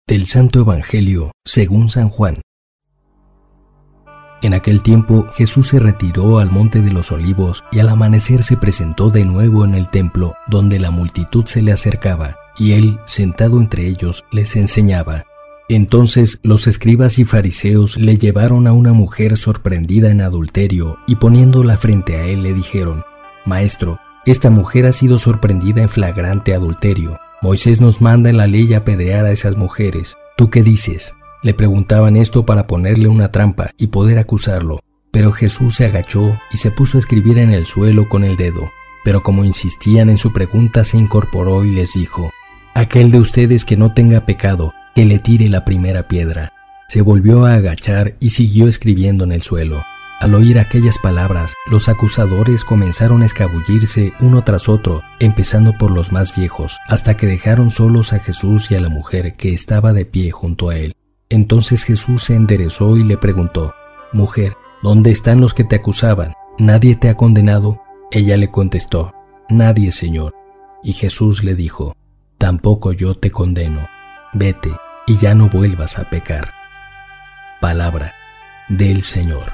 Del Santo Evangelio según San Juan. En aquel tiempo Jesús se retiró al monte de los Olivos y al amanecer se presentó de nuevo en el templo, donde la multitud se le acercaba, y él, sentado entre ellos, les enseñaba. Entonces los escribas y fariseos le llevaron a una mujer sorprendida en adulterio y poniéndola frente a él le dijeron: Maestro, esta mujer ha sido sorprendida en flagrante adulterio. Moisés nos manda en la ley apedrear a esas mujeres. ¿Tú qué dices? Le preguntaban esto para ponerle una trampa y poder acusarlo. Pero Jesús se agachó y se puso a escribir en el suelo con el dedo. Pero como insistían en su pregunta, se incorporó y les dijo: Aquel de ustedes que no tenga pecado, que le tire la primera piedra. Se volvió a agachar y siguió escribiendo en el suelo. Al oír aquellas palabras, los acusadores comenzaron a escabullirse uno tras otro, empezando por los más viejos, hasta que dejaron solos a Jesús y a la mujer que estaba de pie junto a él. Entonces Jesús se enderezó y le preguntó: Mujer, ¿dónde están los que te acusaban? ¿Nadie te ha condenado? Ella le contestó: Nadie, Señor. Y Jesús le dijo: Tampoco yo te condeno. Vete y ya no vuelvas a pecar. Palabra del Señor.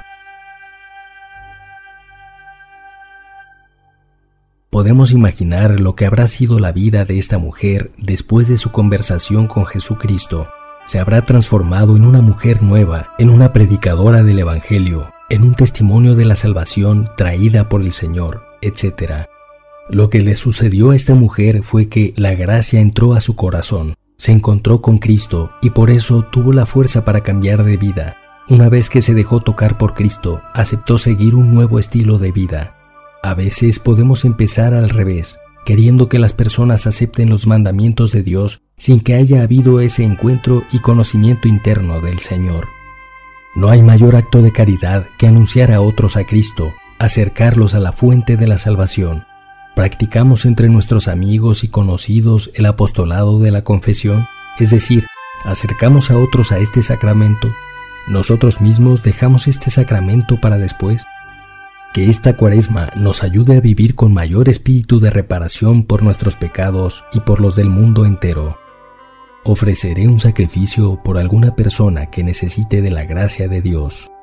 Podemos imaginar lo que habrá sido la vida de esta mujer después de su conversación con Jesucristo. Se habrá transformado en una mujer nueva, en una predicadora del Evangelio, en un testimonio de la salvación traída por el Señor, etc. Lo que le sucedió a esta mujer fue que la gracia entró a su corazón, se encontró con Cristo y por eso tuvo la fuerza para cambiar de vida. Una vez que se dejó tocar por Cristo, aceptó seguir un nuevo estilo de vida. A veces podemos empezar al revés, queriendo que las personas acepten los mandamientos de Dios sin que haya habido ese encuentro y conocimiento interno del Señor. No hay mayor acto de caridad que anunciar a otros a Cristo, acercarlos a la fuente de la salvación. ¿Practicamos entre nuestros amigos y conocidos el apostolado de la confesión? Es decir, ¿acercamos a otros a este sacramento? ¿Nosotros mismos dejamos este sacramento para después? Que esta Cuaresma nos ayude a vivir con mayor espíritu de reparación por nuestros pecados y por los del mundo entero. Ofreceré un sacrificio por alguna persona que necesite de la gracia de Dios.